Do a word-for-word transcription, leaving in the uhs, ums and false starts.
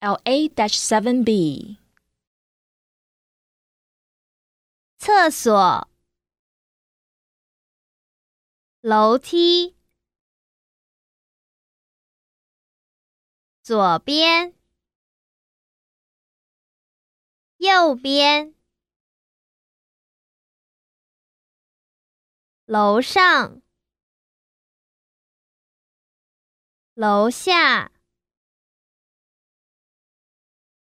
L A seven B 厕所，楼梯，左边，右边，楼上，楼下。